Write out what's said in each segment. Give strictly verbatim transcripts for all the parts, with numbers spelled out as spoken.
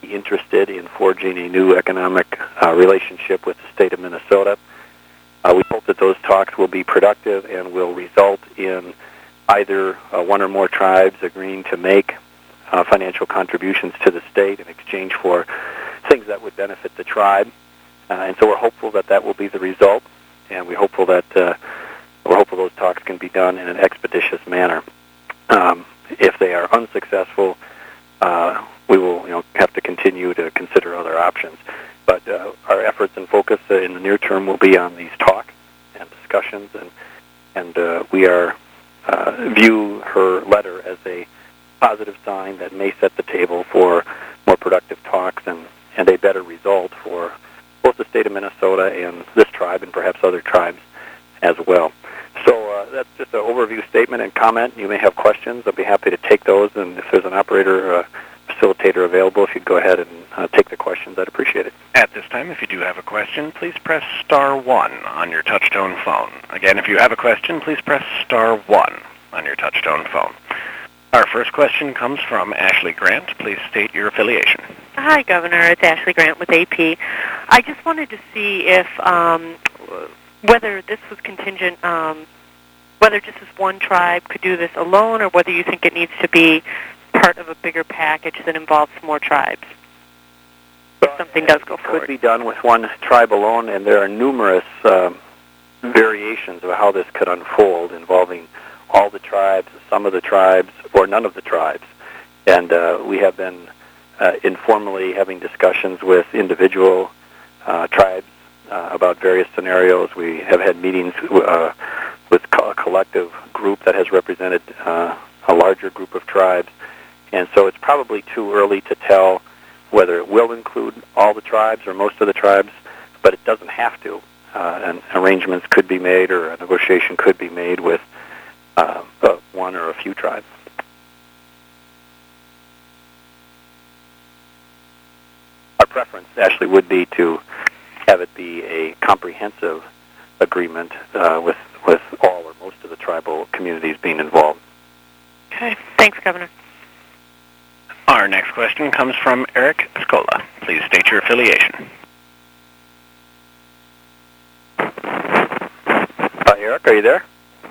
be interested in forging a new economic uh, relationship with the state of Minnesota. Uh, we hope that those talks will be productive and will result in either uh, one or more tribes agreeing to make uh, financial contributions to the state in exchange for things that would benefit the tribe. Uh, and so we're hopeful that that will be the result, and we're hopeful that uh, we're hopeful those talks can be done in an expeditious manner. Um, if they are unsuccessful, uh, we will you know, have to continue to consider other options. But uh, our efforts and focus uh, in the near term will be on these talks and discussions, and and uh, we are uh, view her letter as a positive sign that may set the table for more productive talks and, and a better result for both the state of Minnesota and this tribe and perhaps other tribes as well. So uh, that's just an overview statement and comment. You may have questions. I'll be happy to take those, and if there's an operator uh, facilitator available, if you'd go ahead and uh, take the questions, I'd appreciate it. At this time, if you do have a question, please press star one on your touch-tone phone. Again, if you have a question, please press star one on your touch-tone phone. Our first question comes from Ashley Grant. Please state your affiliation. Hi, Governor. It's Ashley Grant with A P. I just wanted to see if um, whether this was contingent, um, whether just this one tribe could do this alone, or whether you think it needs to be part of a bigger package that involves more tribes. If something does go forward. It could be done with one tribe alone, and there are numerous uh, variations of how this could unfold involving all the tribes, some of the tribes, or none of the tribes. And uh, we have been uh, informally having discussions with individual uh, tribes uh, about various scenarios. We have had meetings uh, with a collective group that has represented uh, a larger group of tribes. And so it's probably too early to tell whether it will include all the tribes or most of the tribes, but it doesn't have to. Uh, and arrangements could be made, or a negotiation could be made with uh, uh, one or a few tribes. Our preference actually would be to have it be a comprehensive agreement uh, with, with all or most of the tribal communities being involved. Okay. Thanks, Governor. Our next question comes from Eric Scola. Please state your affiliation. Uh, Eric, are you there?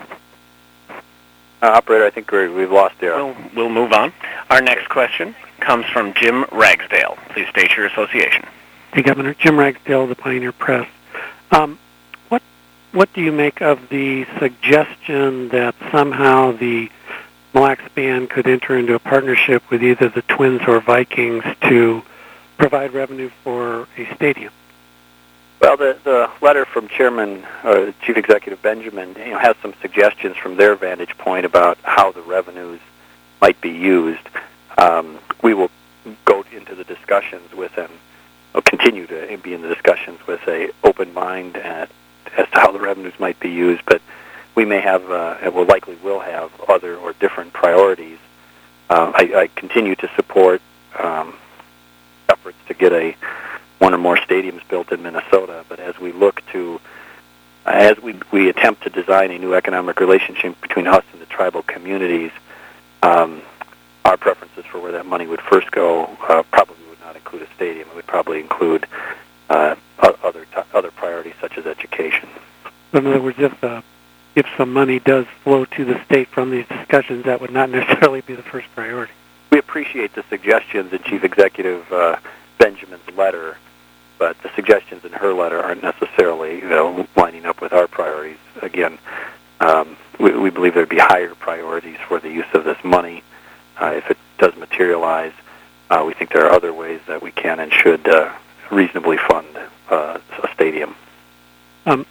Uh, operator, I think we're, we've lost Eric. We'll, we'll move on. Our next question comes from Jim Ragsdale. Please state your association. Hey, Governor. Jim Ragsdale, the Pioneer Press. Um, what what do you make of the suggestion that somehow the Mille Lacs Band could enter into a partnership with either the Twins or Vikings to provide revenue for a stadium? Well, the, the letter from Chairman, uh, Chief Executive Benjamin, you know, has some suggestions from their vantage point about how the revenues might be used. Um, we will go into the discussions with them, or continue to be in the discussions with a open mind at, as to how the revenues might be used, but we may have, uh, and will likely will have, other or different priorities. Uh, I, I continue to support um, efforts to get a one or more stadiums built in Minnesota, but as we look to, uh, as we, we attempt to design a new economic relationship between us and the tribal communities, um, our preferences for where that money would first go uh, probably would not include a stadium. It would probably include uh, other t- other priorities such as education. In other words, if uh, if some money does flow to the state from these discussions, that would not necessarily be the first priority. We appreciate the suggestions in Chief Executive uh, Benjamin's letter, but the suggestions in her letter aren't necessarily, you know, lining up with our priorities. Again, um, we, we believe there would be higher priorities for the use of this money. Uh, if it does materialize, uh, we think there are other ways that we can and should uh, reasonably fund uh, a stadium. Um,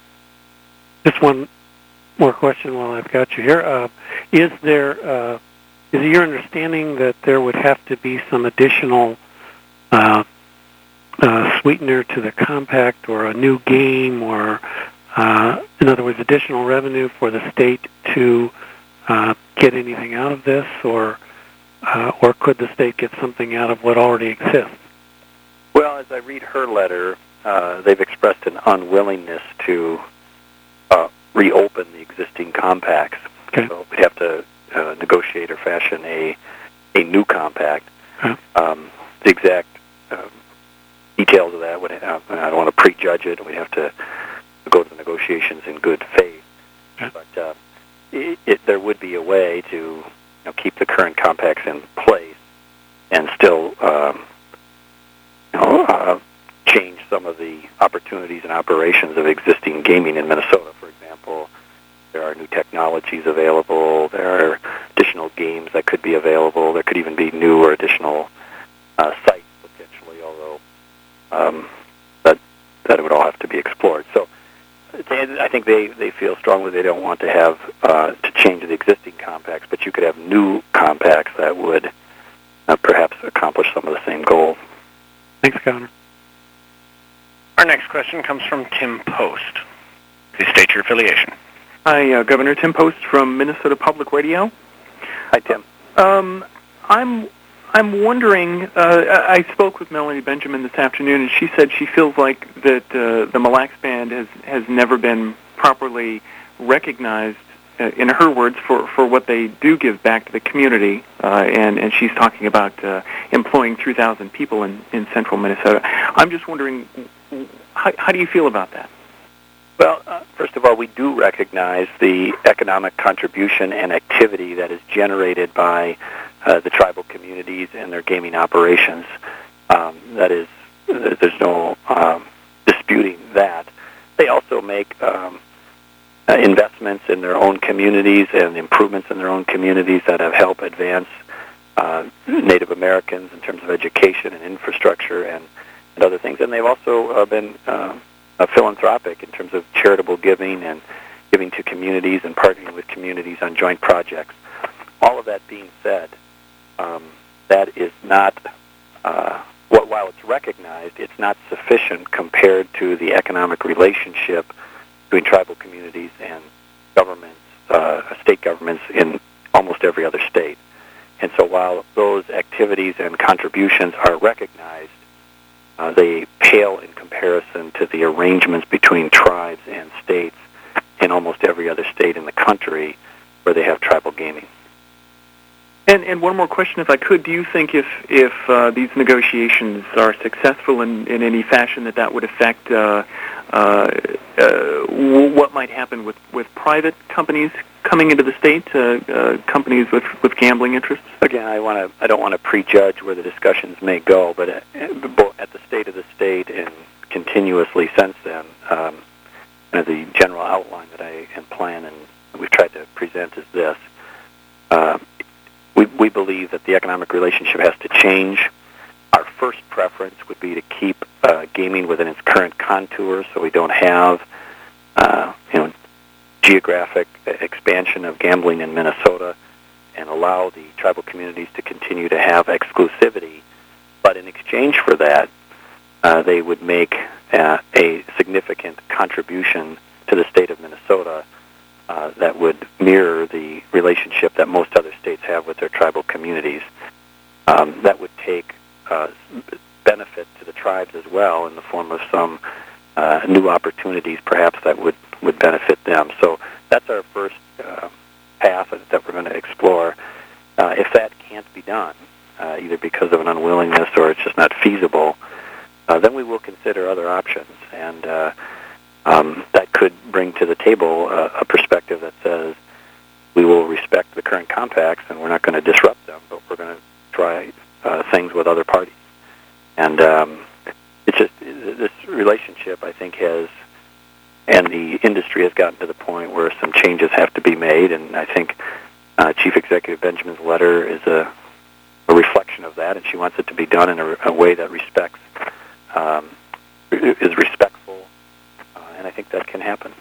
just one more question while I've got you here. Uh, is there, uh, is it your understanding that there would have to be some additional uh, uh, sweetener to the compact, or a new game, or, uh, in other words, additional revenue for the state to uh, get anything out of this, or uh, or could the state get something out of what already exists? Well, as I read her letter, uh, they've expressed an unwillingness to uh, reopen the existing compacts. Okay. So we'd have to uh, negotiate or fashion a a new compact. Huh. Um, the exact um, details of that would have, I don't want to prejudge it. We have to go to the negotiations in good faith. Okay. But uh, it, it, there would be a way to you know, keep the current compacts in place and still um, you know, uh, change some of the opportunities and operations of existing gaming in Minnesota. For example, there are new technologies available. There are additional games that could be available. There could even be new or additional uh, sites potentially, although um, that that would all have to be explored. So I think they, they feel strongly they don't want to have uh, to change the existing compacts, but you could have new compacts that would uh, perhaps accomplish some of the same goals. Thanks, Connor. Our next question comes from Tim Post. Please state your affiliation. Hi, uh, Governor Tim Post from Minnesota Public Radio. Hi, Tim. Um, I'm I'm wondering. Uh, I spoke with Melanie Benjamin this afternoon, and she said she feels like that uh, the Mille Lacs Band has has never been properly recognized, uh, in her words, for, for what they do give back to the community. Uh, and and she's talking about uh, employing three thousand people in, in central Minnesota. I'm just wondering, how, how do you feel about that? Well, uh, first of all, we do recognize the economic contribution and activity that is generated by uh, the tribal communities and their gaming operations. Um, that is, there's no um, disputing that. They also make um, uh, investments in their own communities and improvements in their own communities that have helped advance uh, Native Americans in terms of education and infrastructure and, and other things. And they've also uh, been uh, Uh, philanthropic in terms of charitable giving and giving to communities and partnering with communities on joint projects. All of that being said, um, that is not, uh, what, while it's recognized, it's not sufficient compared to the economic relationship between tribal communities and governments, uh, state governments in almost every other state. And so while those activities and contributions are recognized, Uh, they pale in comparison to the arrangements between tribes and states in almost every other state in the country where they have tribal gaming. And, and one more question, if I could. Do you think if, if uh, these negotiations are successful in, in any fashion that that would affect uh, uh, uh, what might happen with, with private companies coming into the state, uh, uh, companies with, with gambling interests? Again, I want to. I don't want to prejudge where the discussions may go, but at, at the state of the state and continuously since then, um, you know, the general outline that I and plan and we've tried to present is this. Uh, we, we believe that the economic relationship has to change. Our first preference would be to keep uh, gaming within its current contours, so we don't have, uh, you know, geographic expansion of gambling in Minnesota, and allow the tribal communities to continue to have exclusivity. But in exchange for that, uh, they would make uh, a significant contribution to the state of Minnesota uh, that would mirror the relationship that most other states have with their tribal communities. Um, that would take uh, benefit to the tribes as well in the form of some uh, new opportunities, perhaps, that would, would benefit them. So that's our first uh, path that we're going to explore. Uh, if that can't be done, uh, either because of an unwillingness or it's just not feasible, uh, then we will consider other options. And uh, um, that could bring to the table uh, a perspective that says we will respect the current compacts and we're not going to disrupt them, but we're going to try uh, things with other parties. And um, it's just, this relationship, I think, has, and the industry has gotten to the point where some changes have to be made, and I think uh, Chief Executive Benjamin's letter is a, a reflection of that, and she wants it to be done in a, a way that respects, um, is respectful, uh, and I think that can happen.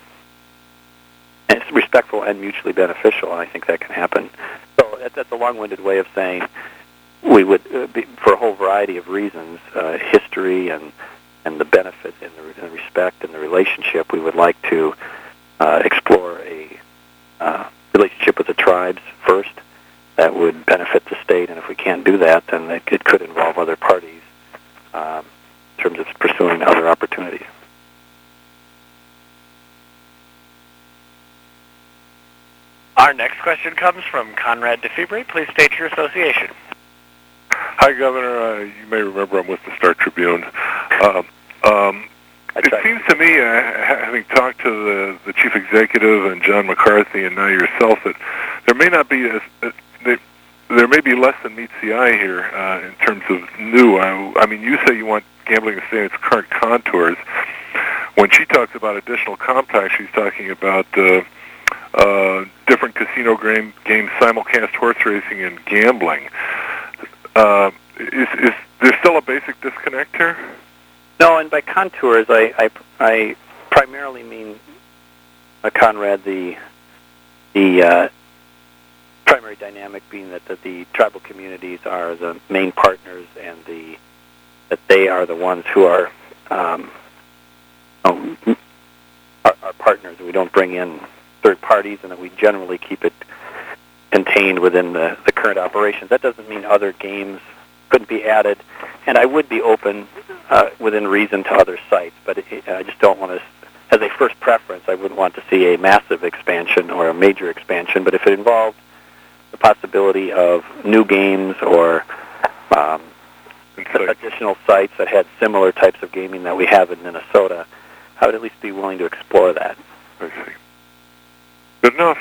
And it's respectful and mutually beneficial, and I think that can happen. So that, that's a long-winded way of saying we would, uh, be, for a whole variety of reasons, uh, history and and the benefit and the, and the respect and the relationship, we would like to uh, explore a uh, relationship with the tribes first that would benefit the state. And if we can't do that, then it, it could involve other parties um, in terms of pursuing other opportunities. Our next question comes from Conrad DeFibre. Please state your association. Hi, Governor. Uh, you may remember I'm with the Star Tribune. Um, um, it seems to me, uh, having talked to the, the chief executive and John McCarthy and now yourself, that there may not be as uh, they, there may be less than meets the eye here uh, in terms of new. I, I mean, you say you want gambling to stay in its current contours. When she talks about additional compacts, she's talking about uh, uh, different casino game, games, simulcast horse racing, and gambling. Uh, is, is there still a basic disconnect here? No, and by contours, I, I, I primarily mean, uh, Conrad, the the uh, primary dynamic being that, that the tribal communities are the main partners, and the that they are the ones who are um, um, our, our partners. We don't bring in third parties, and that we generally keep it contained within the, the current operations. That doesn't mean other games couldn't be added, and I would be open uh, within reason to other sites, but it, I just don't want to, as a first preference, I wouldn't want to see a massive expansion or a major expansion, but if it involved the possibility of new games or um, additional sites that had similar types of gaming that we have in Minnesota, I would at least be willing to explore that. I see. Good enough.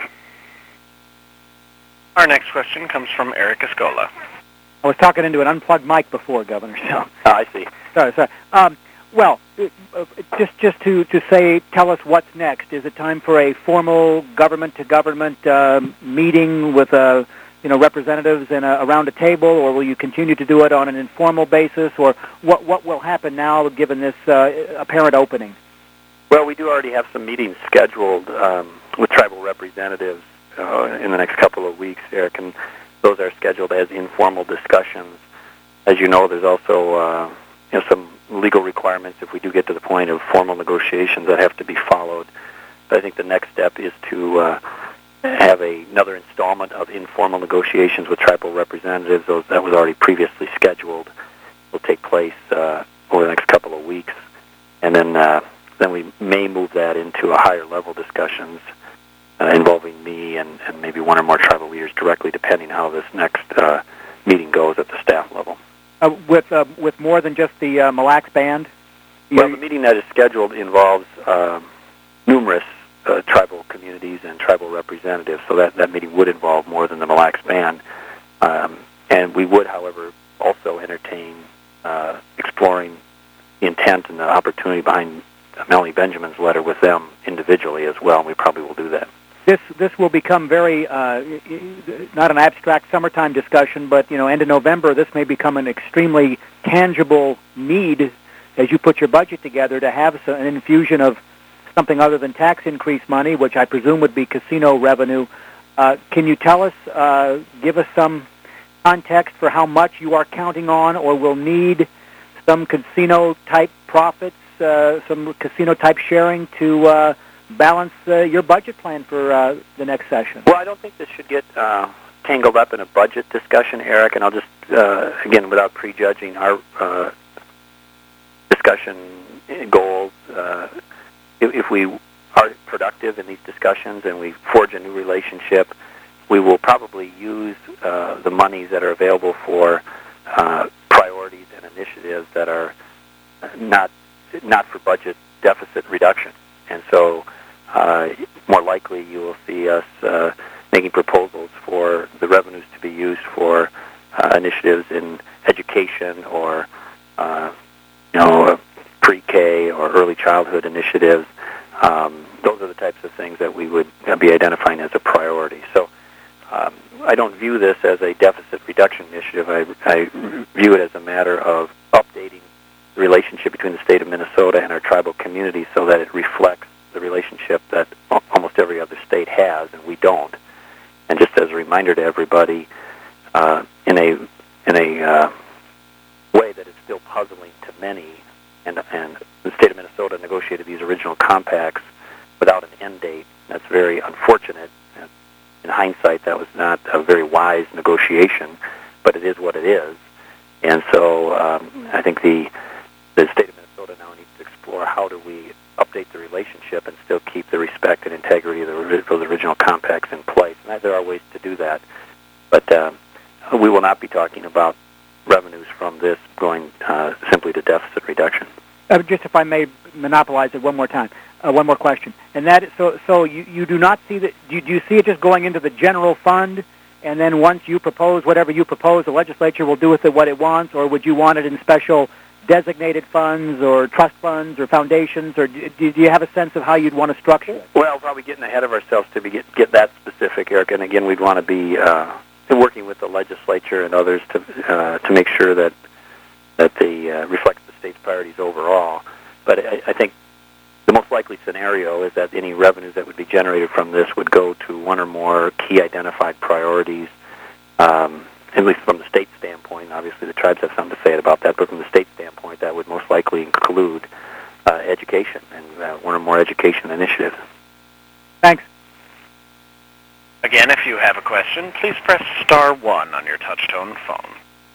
Our next question comes from Eric Escola. I was talking into an unplugged mic before, Governor. So. Oh, I see. Sorry, sorry. Um, well, uh, just just to, to say, tell us what's next. Is it time for a formal government-to-government uh, meeting with uh, you know representatives in a, around a table, or will you continue to do it on an informal basis, or what what will happen now given this uh, apparent opening? Well, we do already have some meetings scheduled um, with tribal representatives uh, in the next couple of weeks, Eric, and those are scheduled as informal discussions. As you know, there's also uh, you know, some legal requirements if we do get to the point of formal negotiations that have to be followed. But I think the next step is to uh, have a, another installment of informal negotiations with tribal representatives. Those, that was already previously scheduled. Will take place uh, over the next couple of weeks. And then, uh, then we may move that into a higher level discussions Uh, involving me and, and maybe one or more tribal leaders directly, depending how this next uh, meeting goes at the staff level. Uh, with uh, with more than just the uh, Mille Lacs Band? Well, the meeting that is scheduled involves uh, numerous uh, tribal communities and tribal representatives, so that, that meeting would involve more than the Mille Lacs Band. Um, and we would, however, also entertain uh, exploring the intent and the opportunity behind Melanie Benjamin's letter with them individually as well, and we probably will do that. This this will become very uh, not an abstract summertime discussion, but you know, end of November, this may become an extremely tangible need as you put your budget together to have an infusion of something other than tax increase money, which I presume would be casino revenue. Uh, can you tell us, uh, give us some context for how much you are counting on or will need some casino-type profits, uh, some casino-type sharing to uh, balance uh, your budget plan for uh, the next session? Well, I don't think this should get uh, tangled up in a budget discussion, Eric, and I'll just, uh, again, without prejudging our uh, discussion goals, uh, if, if we are productive in these discussions and we forge a new relationship, we will probably use uh, the monies that are available for uh, priorities and initiatives that are not not for budget deficit reduction. And so uh, more likely you will see us uh, making proposals for the revenues to be used for uh, initiatives in education or uh, you know pre-K or early childhood initiatives. Um, those are the types of things that we would be identifying as a priority. So um, I don't view this as a deficit reduction initiative. I, I view it as a matter of updating the relationship between the state of Minnesota and our tribal community so that it reflects the relationship that almost every other state has, and we don't. And just as a reminder to everybody, uh, in a in a uh, way that is still puzzling to many, and and the state of Minnesota negotiated these original compacts without an end date. That's very unfortunate. In hindsight, that was not a very wise negotiation, but it is what it is. And so um, I think the the state of Minnesota now needs to explore how do we update the relationship and still keep the respect and integrity of the, those original compacts in place. And there are ways to do that. But um, we will not be talking about revenue Uh, just if I may monopolize it one more time, uh, one more question, and that is, so so you, you do not see that? Do you, do you see it just going into the general fund, and then once you propose whatever you propose, the legislature will do with it what it wants, or would you want it in special designated funds or trust funds or foundations, or do, do you have a sense of how you'd want to structure it? Well, probably getting ahead of ourselves to be, get get that specific, Eric. And again, we'd want to be uh, working with the legislature and others to uh, to make sure that that they uh, reflect the state's priorities overall. But I, I think the most likely scenario is that any revenues that would be generated from this would go to one or more key identified priorities, um, at least from the state standpoint. Obviously, the tribes have something to say about that, but from the state standpoint, that would most likely include uh, education and uh, one or more education initiatives. Thanks. Again, if you have a question, please press star one on your touch-tone phone.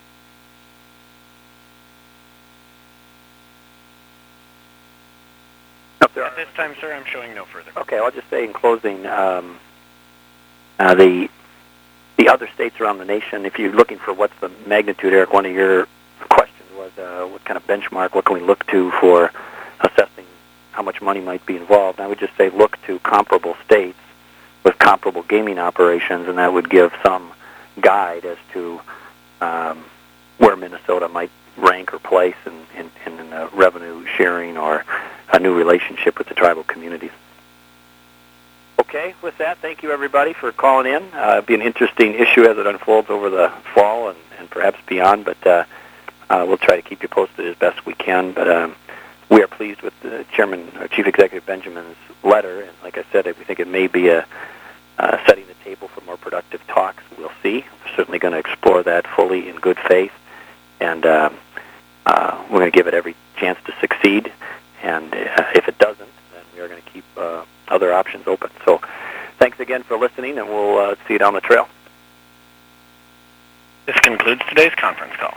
At this time, sir, I'm showing no further. Okay, I'll just say in closing, um, uh, the the other states around the nation, if you're looking for what's the magnitude, Eric, one of your questions was uh, what kind of benchmark, what can we look to for assessing how much money might be involved? And I would just say look to comparable states with comparable gaming operations, and that would give some guide as to um, where Minnesota might rank or place in, in, in uh, revenue sharing or a new relationship with the tribal communities. Okay, with that, thank you everybody for calling in. Uh, it'll be an interesting issue as it unfolds over the fall and, and perhaps beyond, but uh, uh, we'll try to keep you posted as best we can. But um, we are pleased with the Chairman, or Chief Executive Benjamin's letter, and like I said, we think it may be a uh, setting the table for more productive talks. We'll see. We're certainly going to explore that fully in good faith, and uh, uh, we're going to give it every chance to succeed. And uh, if it doesn't, then we are going to keep uh, other options open. So thanks again for listening, and we'll uh, see you down the trail. This concludes today's conference call.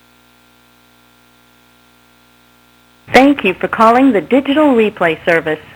Thank you for calling the Digital Replay Service.